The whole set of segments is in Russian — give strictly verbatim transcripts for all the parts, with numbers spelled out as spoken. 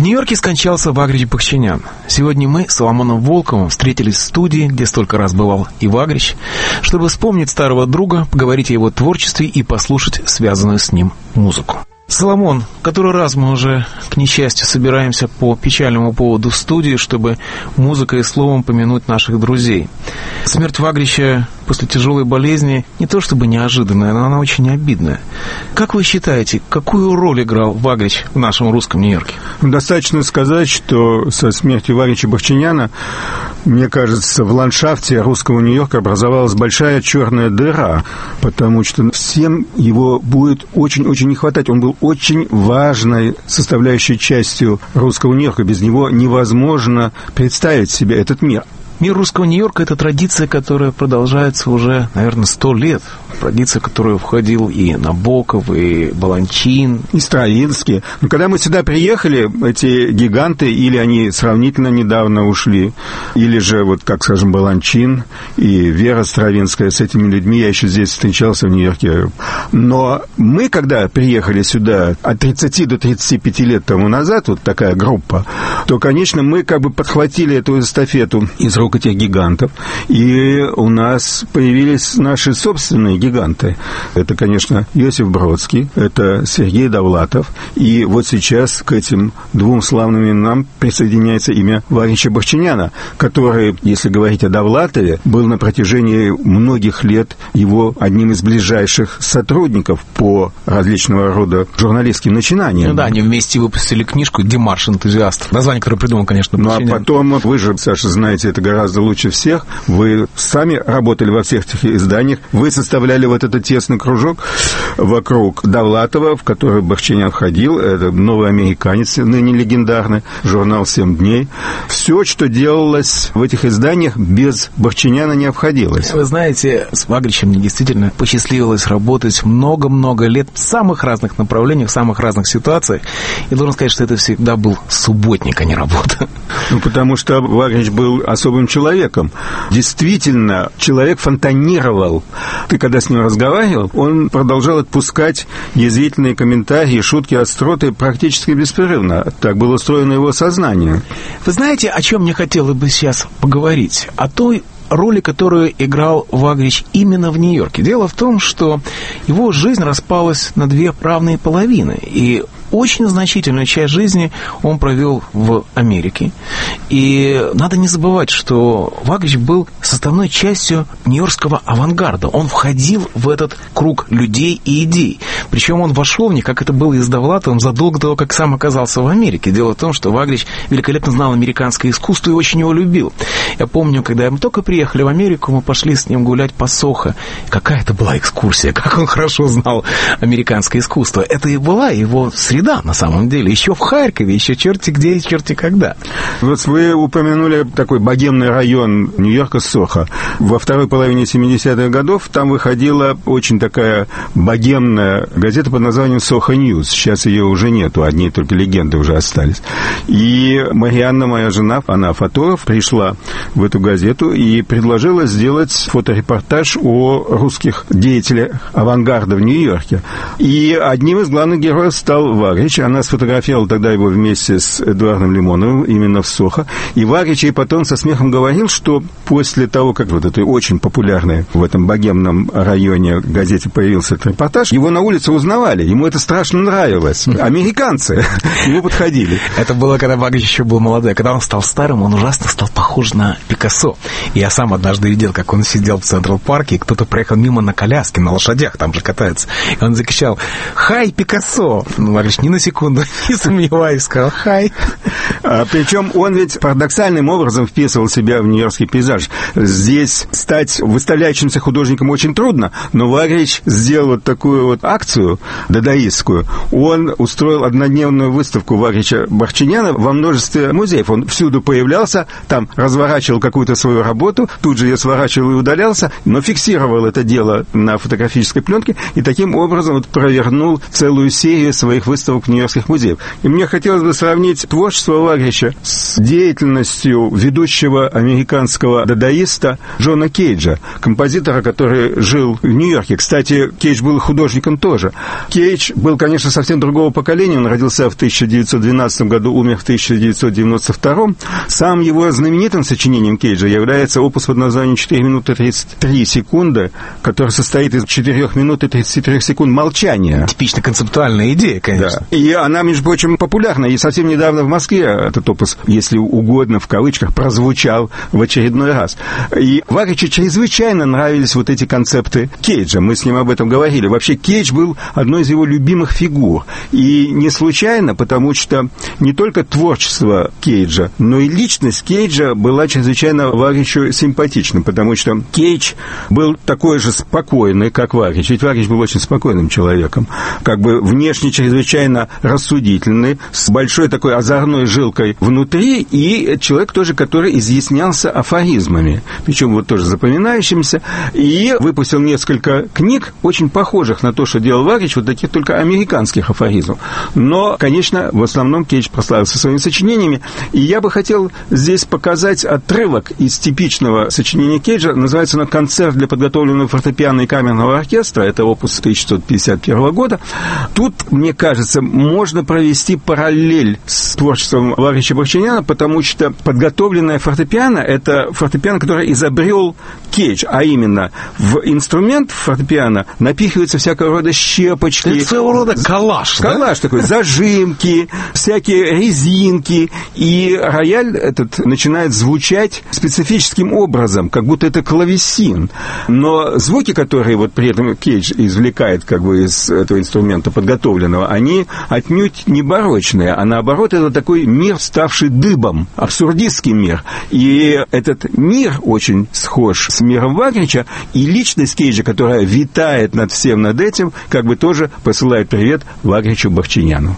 В Нью-Йорке скончался Вагрич Бахчинян. Сегодня мы с Соломоном Волковым встретились в студии, где столько раз бывал и Вагрич, чтобы вспомнить старого друга, поговорить о его творчестве и послушать связанную с ним музыку. Соломон, который раз мы уже, к несчастью, собираемся по печальному поводу в студии, чтобы музыкой и словом помянуть наших друзей. Смерть Вагрича после тяжелой болезни не то чтобы неожиданная, но она очень обидная. Как вы считаете, какую роль играл Вагрич в нашем русском Нью-Йорке? Достаточно сказать, что со смертью Вагрича Бахчиняна, мне кажется, в ландшафте русского Нью-Йорка образовалась большая черная дыра, потому что всем его будет очень-очень не хватать. Он был очень важной составляющей частью русского Нью-Йорка. Без него невозможно представить себе этот мир. Мир русского Нью-Йорка – это традиция, которая продолжается уже, наверное, сто лет. Традиция, в которую входил и Набоков, и Баланчин. И Стравинский. Но когда мы сюда приехали, эти гиганты, или они сравнительно недавно ушли, или же, вот как, скажем, Баланчин и Вера Стравинская, с этими людьми я еще здесь встречался в Нью-Йорке. Но мы, когда приехали сюда от тридцати до тридцати пяти лет тому назад, вот такая группа, то, конечно, мы как бы подхватили эту эстафету из рук этих гигантов, и у нас появились наши собственные гиганты. Это, конечно, Иосиф Бродский, это Сергей Довлатов, и вот сейчас к этим двум славным именам присоединяется имя Вагрича Бахчиняна, который, если говорить о Довлатове, был на протяжении многих лет его одним из ближайших сотрудников по различного рода журналистским начинаниям. Ну да, они вместе выпустили книжку «Демарш энтузиаст». Название, которое придумал, конечно, Бахчинян. Ну а потом, вы же, Саша, знаете это гораздо лучше всех. Вы сами работали во всех этих изданиях. Вы составляли вот этот тесный кружок вокруг Довлатова, в который Бахчинян входил. Это «Новый американец», ныне легендарный, журнал «Семь дней». Все, что делалось в этих изданиях, без Бахчиняна не обходилось. Вы знаете, с Вагричем мне действительно посчастливилось работать много-много лет в самых разных направлениях, в самых разных ситуациях. И должен сказать, что это всегда был субботник, а не работа. Ну, потому что Вагрич был особым человеком. Действительно, человек фонтанировал. Ты когда с ним разговаривал, он продолжал отпускать язвительные комментарии, шутки, остроты практически беспрерывно. Так было устроено его сознание. Вы знаете, о чем мне хотелось бы сейчас поговорить? О той роли, которую играл Вагрич именно в Нью-Йорке. Дело в том, что его жизнь распалась на две равные половины, и очень значительную часть жизни он провел в Америке. И надо не забывать, что Вагрич был составной частью нью-йоркского авангарда. Он входил в этот круг людей и идей. Причем он вошел в них, как это было и с Довлатовым, задолго до того, как сам оказался в Америке. Дело в том, что Вагрич великолепно знал американское искусство и очень его любил. Я помню, когда мы только приехали в Америку, мы пошли с ним гулять по Сохо. Какая это была экскурсия, как он хорошо знал американское искусство. Это и была его среда. Да, на самом деле, еще в Харькове, еще черти где и черти когда. Вот вы упомянули такой богемный район Нью-Йорка, Сохо. Во второй половине семидесятых годов там выходила очень такая богемная газета под названием «Сохо Ньюс». Сейчас ее уже нету, одни только легенды уже остались. И Марианна, моя жена, она фотограф, пришла в эту газету и предложила сделать фоторепортаж о русских деятелях авангарда в Нью-Йорке. И одним из главных героев стал Вагрич. Она сфотографировала тогда его вместе с Эдуардом Лимоновым именно в Сохо. И Вагрич ей потом со смехом говорил, что после того, как вот этой очень популярной в этом богемном районе газете появился этот репортаж, его на улице узнавали. Ему это страшно нравилось. Американцы ему подходили. Это было, когда Вагрич еще был молодой. Когда он стал старым, он ужасно стал похож на Пикассо. Я сам однажды видел, как он сидел в Централ-парке, и кто-то проехал мимо на коляске, на лошадях, там же катаются. И он закричал: «Хай, Пикассо!» Вагрич ни на секунду не сомневаюсь, сказал «Хай». А, причем он ведь парадоксальным образом вписывал себя в нью-йоркский пейзаж. Здесь стать выставляющимся художником очень трудно, но Вагрич сделал вот такую вот акцию дадаистскую. Он устроил однодневную выставку Вагрича Бахчиняна во множестве музеев. Он всюду появлялся, там разворачивал какую-то свою работу, тут же ее сворачивал и удалялся, но фиксировал это дело на фотографической пленке и таким образом вот провернул целую серию своих выставок выставок нью-йоркских музеев. И мне хотелось бы сравнить творчество Вагрича с деятельностью ведущего американского дадаиста Джона Кейджа, композитора, который жил в Нью-Йорке. Кстати, Кейдж был художником тоже. Кейдж был, конечно, совсем другого поколения. Он родился в тысяча девятьсот двенадцатом году, умер в тысяча девятьсот девяносто втором. Сам его знаменитым сочинением Кейджа является опус под названием четыре минуты тридцать три секунды, который состоит из четырёх минут и тридцати трёх секунд молчания. Типично концептуальная идея, конечно. Да. И она, между прочим, популярна. И совсем недавно в Москве этот опус, если угодно, в кавычках, прозвучал в очередной раз. И Вагричу чрезвычайно нравились вот эти концепты Кейджа. Мы с ним об этом говорили. Вообще, Кейдж был одной из его любимых фигур. И не случайно, потому что не только творчество Кейджа, но и личность Кейджа была чрезвычайно Вагричу симпатична, потому что Кейдж был такой же спокойный, как Вагрич. Ведь Вагрич был очень спокойным человеком. Как бы внешне чрезвычайно рассудительный, с большой такой озорной жилкой внутри, и человек тоже, который изъяснялся афоризмами, причем вот тоже запоминающимися, и выпустил несколько книг, очень похожих на то, что делал Вагрич, вот таких только американских афоризмов. Но, конечно, в основном Кейдж прославился своими сочинениями, и я бы хотел здесь показать отрывок из типичного сочинения Кейджа. Называется оно «Концерт для подготовленного фортепиано и камерного оркестра». Это опус тысяча девятьсот пятьдесят первого года. Тут, мне кажется, можно провести параллель с творчеством Вагрича Бахчиняна, потому что подготовленное фортепиано – это фортепиано, которое изобрел Кейдж, а именно в инструмент фортепиано напихиваются всякого рода щепочки. Это своего рода коллаж, Коллаж да? такой, зажимки, всякие резинки, и рояль этот начинает звучать специфическим образом, как будто это клавесин. Но звуки, которые вот при этом Кейдж извлекает как бы из этого инструмента подготовленного, они отнюдь не барочные, а наоборот, это такой мир, ставший дыбом, абсурдистский мир. И этот мир очень схож с миром Вагрича, и личность Кейджа, которая витает над всем над этим, как бы тоже посылает привет Вагричу Бахчиняну.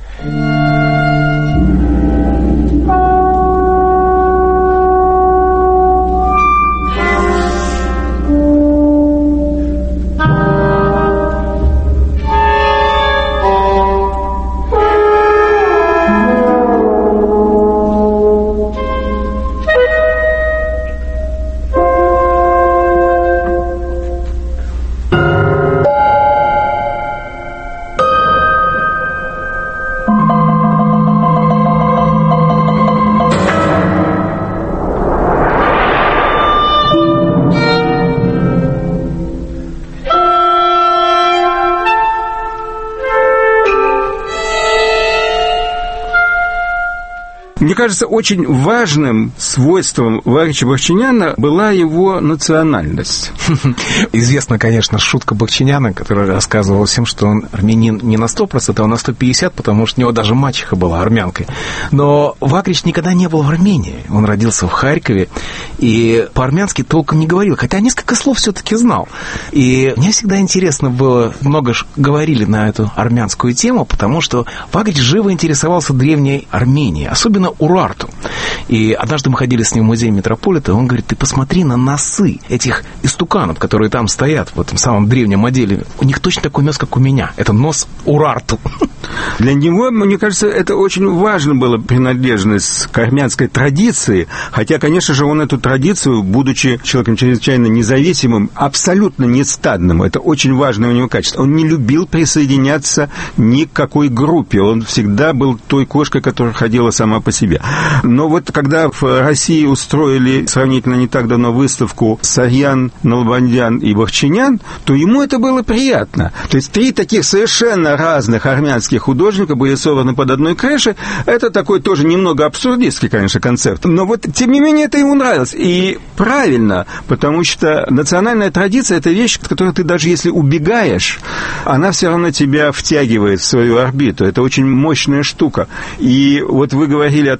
Мне кажется, очень важным свойством Вагрича Бахчиняна была его национальность. Известна, конечно, шутка Бахчиняна, которая рассказывала всем, что он армянин не на сто процентов, а на сто пятьдесят, потому что у него даже мачеха была армянкой. Но Вагрич никогда не был в Армении. Он родился в Харькове и по-армянски толком не говорил, хотя несколько слов все-таки знал. И мне всегда интересно было, много говорили на эту армянскую тему, потому что Вагрич живо интересовался древней Арменией, особенно Урарту. И однажды мы ходили с ним в музей Метрополита, и он говорит: ты посмотри на носы этих истуканов, которые там стоят в этом самом древнем отделе. У них точно такой нос, как у меня. Это нос Урарту. Для него, мне кажется, это очень важно было, принадлежность к армянской традиции, хотя, конечно же, он эту традицию, будучи человеком чрезвычайно независимым, абсолютно не стадным, это очень важное у него качество. Он не любил присоединяться ни к какой группе, он всегда был той кошкой, которая ходила сама по себе. Но вот когда в России устроили сравнительно не так давно выставку Сарьян, Налбандян и Бахчинян, то ему это было приятно. То есть три таких совершенно разных армянских художника были собраны под одной крышей. Это такой тоже немного абсурдистский, конечно, концепт. Но вот, тем не менее, это ему нравилось. И правильно, потому что национальная традиция – это вещь, от которой ты даже если убегаешь, она все равно тебя втягивает в свою орбиту. Это очень мощная штука. И вот вы говорили о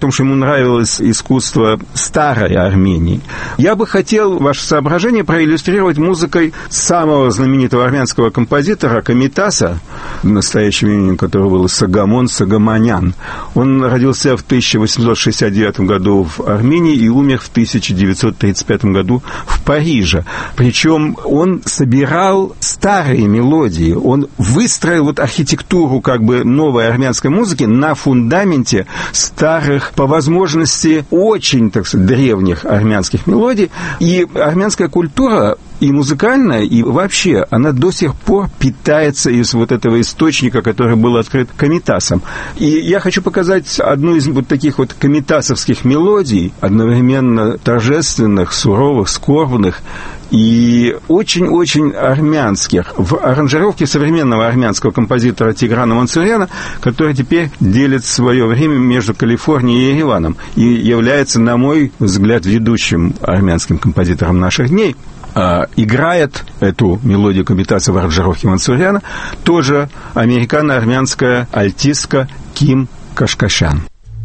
том, что ему нравилось искусство старой Армении. Я бы хотел ваше соображение проиллюстрировать музыкой самого знаменитого армянского композитора Комитаса, настоящим именем которого было Сагамон Сагаманян. Он родился в тысяча восемьсот шестьдесят девятом году в Армении и умер в тысяча девятьсот тридцать пятом году в Париже. Причем он собирал старые мелодии, он выстроил вот архитектуру как бы новой армянской музыки на фундаменте старых, по возможности, очень, так сказать, древних армянских мелодий. И армянская культура и музыкальная, и вообще, она до сих пор питается из вот этого источника, который был открыт Комитасом. И я хочу показать одну из вот таких вот комитасовских мелодий, одновременно торжественных, суровых, скорбных и очень-очень армянских, в аранжировке современного армянского композитора Тиграна Мансуряна, который теперь делит свое время между Калифорнией и Ереваном и является, на мой взгляд, ведущим армянским композитором наших дней. Играет эту мелодию Комитаса в аранжировке Мансуряна тоже американо-армянская альтистка Ким Кашкашян.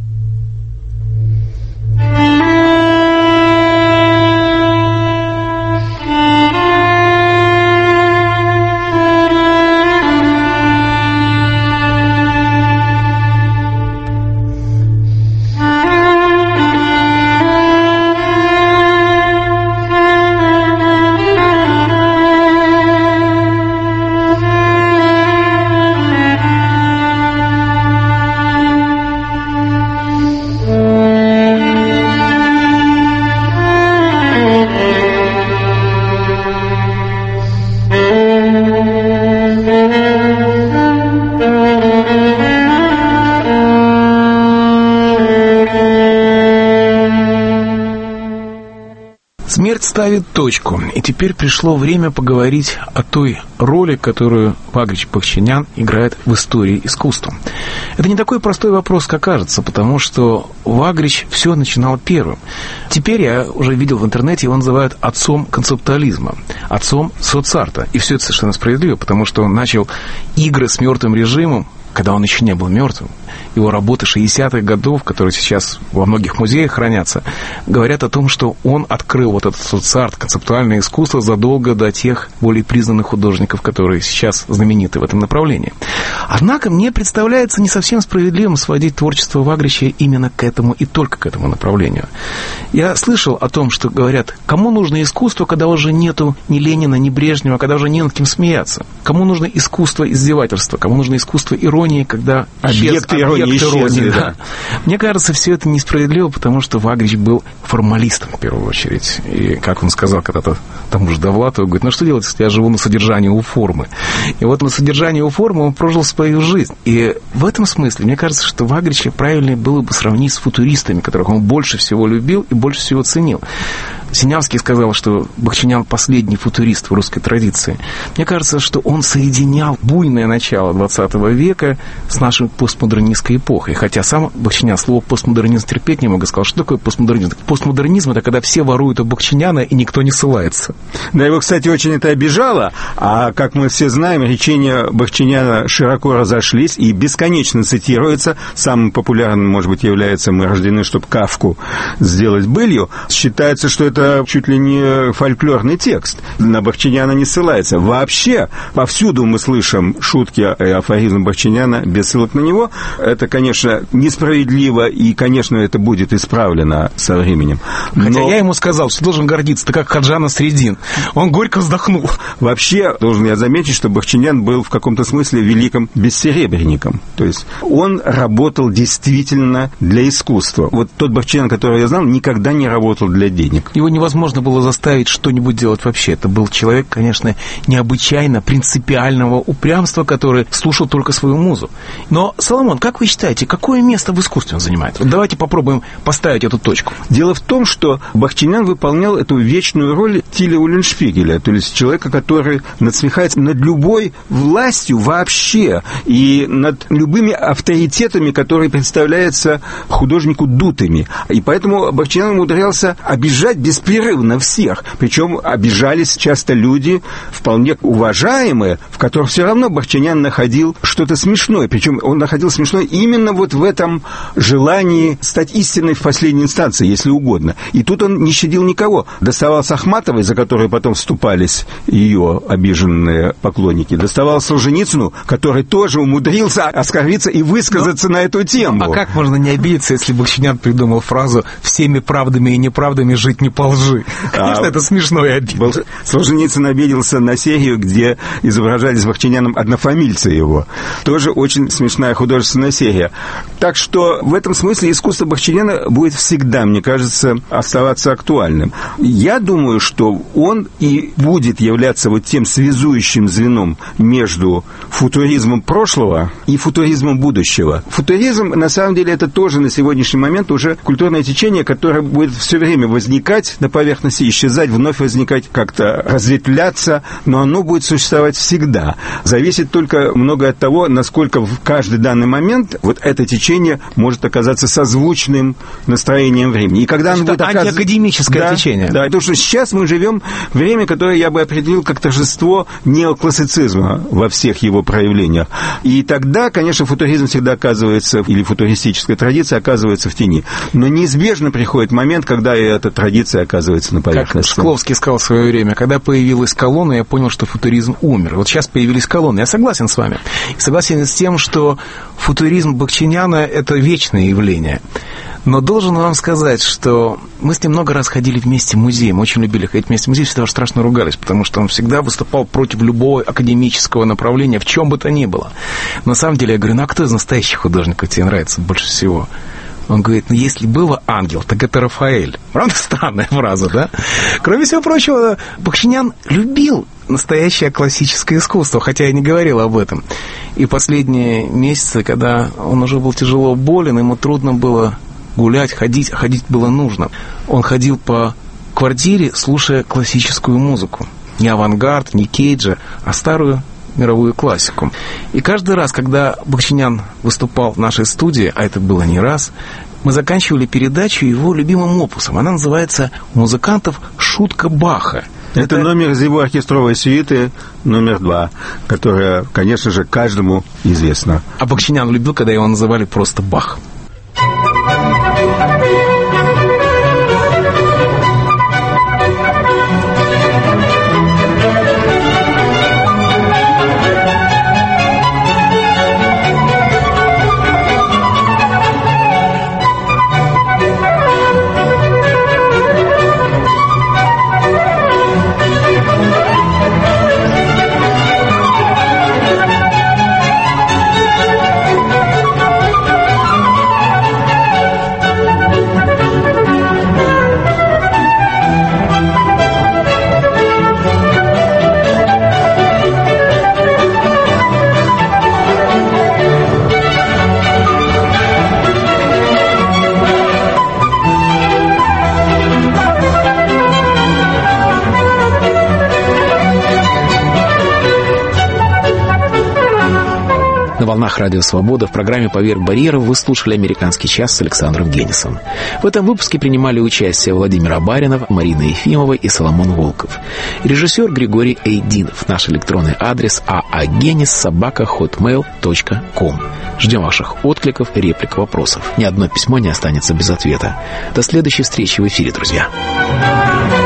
Смерть ставит точку, и теперь пришло время поговорить о той роли, которую Вагрич Бахчинян играет в истории искусства. Это не такой простой вопрос, как кажется, потому что Вагрич все начинал первым. Теперь я уже видел в интернете, его называют отцом концептуализма, отцом соцарта. И все это совершенно справедливо, потому что он начал игры с мертвым режимом, когда он еще не был мертвым. Его работы шестидесятых годов, которые сейчас во многих музеях хранятся, говорят о том, что он открыл вот этот соцарт, концептуальное искусство, задолго до тех более признанных художников, которые сейчас знамениты в этом направлении. Однако мне представляется не совсем справедливым сводить творчество Вагрича именно к этому и только к этому направлению. Я слышал о том, что говорят, кому нужно искусство, когда уже нету ни Ленина, ни Брежнева, когда уже не над кем смеяться. Кому нужно искусство издевательства, кому нужно искусство иронии, когда объекты иронии исчезли. Да. Мне кажется, все это несправедливо, потому что Вагрич был формалистом в первую очередь. И, как он сказал когда-то тому же Довлатову, говорит, ну что делать, если я живу на содержании у формы? И вот на содержании у формы он прожил свою жизнь. И в этом смысле, мне кажется, что Вагрича правильнее было бы сравнить с футуристами, которых он больше всего любил и больше всего ценил. Синявский сказал, что Бахчинян последний футурист в русской традиции. Мне кажется, что он соединял буйное начало двадцатого века с нашей постмодернистской эпохой. Хотя сам Бахчинян слово постмодернизм терпеть не мог и сказал, что такое постмодернизм? Постмодернизм — это когда все воруют у Бахчиняна и никто не ссылается. Да, его, кстати, очень это обижало, а, как мы все знаем, речения Бахчиняна широко разошлись и бесконечно цитируются. Самым популярным, может быть, является «Мы рождены, чтобы Кафку сделать былью». Считается, что это чуть ли не фольклорный текст. На Бахчиняна не ссылается. Вообще, повсюду мы слышим шутки и афоризмы Бахчиняна без ссылок на него. Это, конечно, несправедливо, и, конечно, это будет исправлено со временем. Хотя Но... я ему сказал, что должен гордиться, ты как Хаджа Насреддин. Он горько вздохнул. Вообще, должен я заметить, что Бахчинян был в каком-то смысле великим бессеребренником. То есть он работал действительно для искусства. Вот тот Бахчинян, которого я знал, никогда не работал для денег. Его невозможно было заставить что-нибудь делать вообще. Это был человек, конечно, необычайно принципиального упрямства, который слушал только свою музу. Но, Соломон, как вы считаете, какое место в искусстве он занимает? Вот давайте попробуем поставить эту точку. Дело в том, что Бахчинян выполнял эту вечную роль Тиля Уллиншпигеля, то есть человека, который надсмехается над любой властью вообще и над любыми авторитетами, которые представляются художнику дутыми. И поэтому Бахчинян умудрялся обижать без беспрерывно всех. Причем обижались часто люди, вполне уважаемые, в которых все равно Бахчинян находил что-то смешное. Причем он находил смешное именно вот в этом желании стать истинной в последней инстанции, если угодно. И тут он не щадил никого. Доставался Ахматовой, за которой потом вступались ее обиженные поклонники. Доставал Солженицыну, который тоже умудрился оскорбиться и высказаться Но, на эту тему. А как можно не обидеться, если Бахчинян придумал фразу «всеми правдами и неправдами жить не по лжи»? Конечно, а, это смешно и обидно. Солженицын обиделся на серию, где изображали с Бахчиняном однофамильца его. Тоже очень смешная художественная серия. Так что в этом смысле искусство Бахчиняна будет всегда, мне кажется, оставаться актуальным. Я думаю, что он и будет являться вот тем связующим звеном между футуризмом прошлого и футуризмом будущего. Футуризм, на самом деле, это тоже на сегодняшний момент уже культурное течение, которое будет все время возникать на поверхности, исчезать, вновь возникать, как-то разветвляться, но оно будет существовать всегда. Зависит только многое от того, насколько в каждый данный момент вот это течение может оказаться созвучным настроением времени. И когда оно будет оказываться... антиакадемическое да, течение. Да, потому что сейчас мы живем в время, которое я бы определил как торжество неоклассицизма во всех его проявлениях. И тогда, конечно, футуризм всегда оказывается, или футуристическая традиция оказывается в тени. Но неизбежно приходит момент, когда и эта традиция оказывается на поверхности. Как Шкловский сказал в свое время, когда появилась колонна, я понял, что футуризм умер. Вот сейчас появились колонны. Я согласен с вами. И согласен с тем, что футуризм Бахчиняна – это вечное явление. Но должен вам сказать, что мы с ним много раз ходили вместе в музей. Мы очень любили ходить вместе в музей, всегда страшно ругались, потому что он всегда выступал против любого академического направления, в чем бы то ни было. На самом деле, я говорю, ну а кто из настоящих художников тебе нравится больше всего? Он говорит, ну, если было ангел, так это Рафаэль. Правда, странная фраза, да? Кроме всего прочего, Бахчинян любил настоящее классическое искусство, хотя я не говорил об этом. И последние месяцы, когда он уже был тяжело болен, ему трудно было гулять, ходить, а ходить было нужно. Он ходил по квартире, слушая классическую музыку. Не авангард, не Кейджа, а старую мировую классику. И каждый раз, когда Бахчинян выступал в нашей студии, а это было не раз, мы заканчивали передачу его любимым опусом. Она называется «У музыкантов шутка Баха». Это, это номер из его оркестровой сюиты номер два, которая, конечно же, каждому известна. А Бахчинян любил, когда его называли просто Бах. На волнах Радио Свобода в программе «Поверх барьеров» вы слушали «Американский час» с Александром Генисом. В этом выпуске принимали участие Владимир Абаринов, Марина Ефимова и Соломон Волков. Режиссер Григорий Эйдинов. Наш электронный адрес aagenis собака хотмейл точка ком. Ждем ваших откликов, реплик, вопросов. Ни одно письмо не останется без ответа. До следующей встречи в эфире, друзья.